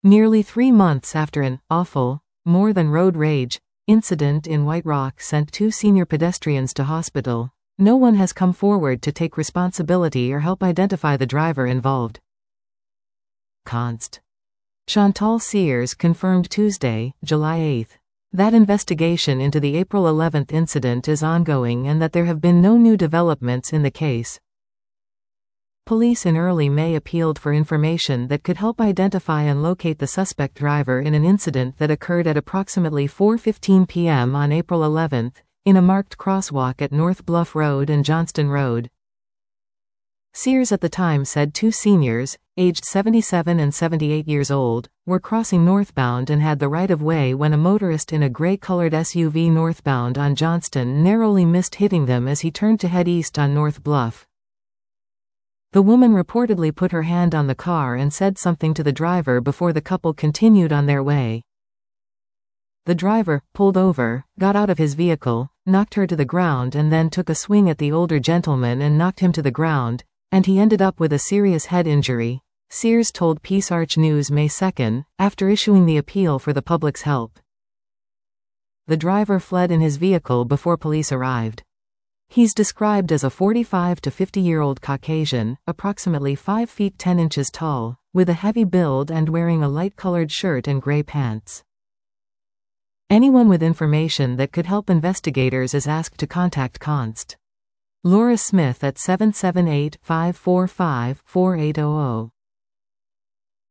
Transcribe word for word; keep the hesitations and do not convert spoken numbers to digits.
Nearly three months after an awful, more than road rage, incident in White Rock sent two senior pedestrians to hospital, no one has come forward to take responsibility or help identify the driver involved. Const. Chantal Sears confirmed Tuesday, July eighth, that investigation into the April eleventh incident is ongoing and that there have been no new developments in the case. Police in early May appealed for information that could help identify and locate the suspect driver in an incident that occurred at approximately four fifteen p m on April eleventh, in a marked crosswalk at North Bluff Road and Johnston Road. Sears at the time said two seniors, aged seventy-seven and seventy-eight years old, were crossing northbound and had the right-of-way when a motorist in a gray-colored S U V northbound on Johnston narrowly missed hitting them as he turned to head east on North Bluff. The woman reportedly put her hand on the car and said something to the driver before the couple continued on their way. The driver pulled over, got out of his vehicle, knocked her to the ground and then took a swing at the older gentleman and knocked him to the ground, and he ended up with a serious head injury, Sears told Peace Arch News May second, after issuing the appeal for the public's help. The driver fled in his vehicle before police arrived. He's described as a forty-five to fifty-year-old Caucasian, approximately five feet ten inches tall, with a heavy build and wearing a light-colored shirt and gray pants. Anyone with information that could help investigators is asked to contact Const. Laura Smith at seven seven eight, five four five, four eight zero zero.